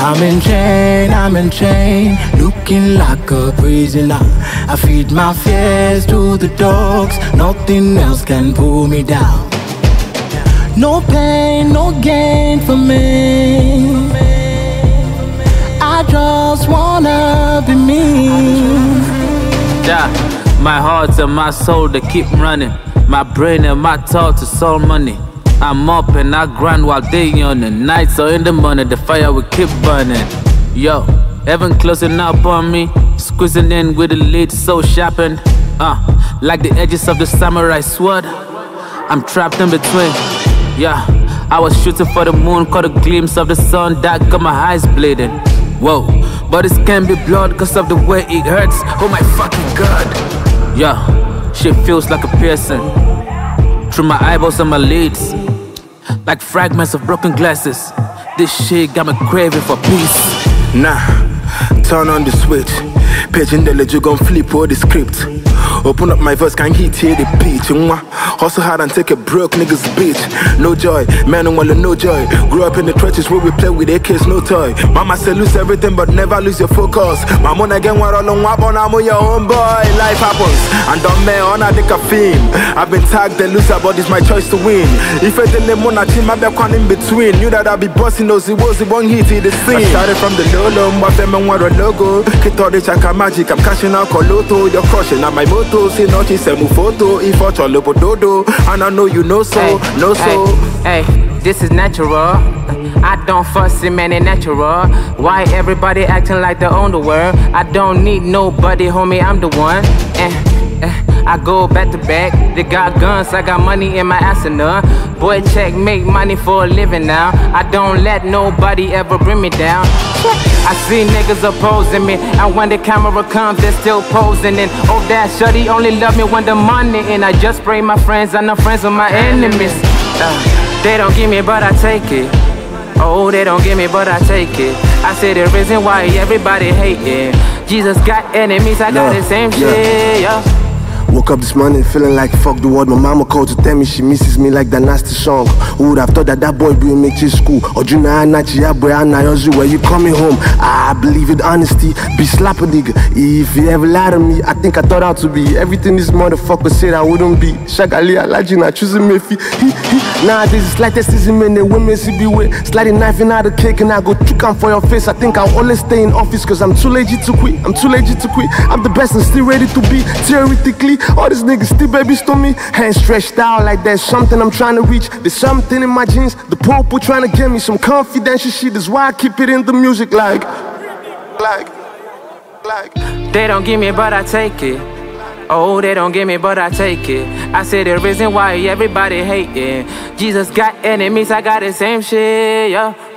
I'm in chain, looking like a prisoner. I feed my fears to the dogs, nothing else can pull me down. No pain, no gain for me. I just wanna be me. Yeah, my heart and my soul, they keep running. My brain and my thoughts is all money. I'm up and I grind while day on the nights or in the morning, the fire will keep burning. Yo, heaven closing up on me, squeezing in with the lid so sharpened. Like the edges of the samurai sword, I'm trapped in between. Yeah, I was shooting for the moon, caught a glimpse of the sun that got my eyes bleeding. Whoa, but this can't be blood cause of the way it hurts. Oh my fucking god. Yeah, shit feels like a piercing through my eyeballs and my lids, like fragments of broken glasses. This shit got me craving for peace. Nah, turn on the switch. Paging the ledger, gon' flip all the script. Open up my verse, can't hit here the pitch. Hustle hard and take a broke niggas bitch. No joy, man don't wanna no joy. Grew up in the trenches where we play with AKs, no toy. Mama say lose everything but never lose your focus. Mama again what all on wap on I'm your own boy. Life happens and don't me on a dick a film. I've been tagged the loser but it's my choice to win. If I didn't want a team, I'd be one in between. Knew that I'd be bossing those it was the one hit in the scene. I started from the low, my family want a logo. Kid all the chaka magic, I'm cashing out Coloto. You're crushing at my moto, see nothing, say move photo. If I try lobo dodo, and I know you know so, Hey, this is natural. I don't fuss it, man, it's natural. Why everybody acting like they own the world? I don't need nobody, homie, I'm the one. I go back to back. They got guns, I got money in my arsenal. Boy, check, make money for a living now. I don't let nobody ever bring me down. I see niggas opposing me, and when the camera comes, they're still posing. And oh, that shorty only love me when the money in. I just pray my friends, I'm not friends with my enemies. They don't give me, but I take it. Oh, they don't give me, but I take it. I say the reason why everybody hate it. Jesus got enemies, I got the same shit, yeah. Woke up this morning feeling like fuck the world. My mama called to tell me she misses me like that nasty song. Who would have thought that boy be in MH school? Or Juna Anachi, boy Anayozu, where you coming home? I believe in honesty, be slap a nigga. If you ever lie to me, I think I thought out to be everything this motherfucker said I wouldn't be. Shagali Alajina, choosing me. Nowadays it's like sexism and the women see be with. Sliding knife in out the cake and I go chicken for your face. I think I'll always stay in office cause I'm too lazy to quit. I'm the best and still ready to be. Theoretically, all these niggas still babies to me. Hands stretched out like there's something I'm trying to reach. There's something in my jeans. The popo trying to give me some confidential shit. That's why I keep it in the music like. They don't give me, but I take it. Oh, they don't give me, but I take it. I say the reason why everybody hate it. Jesus got enemies, I got the same shit, yeah.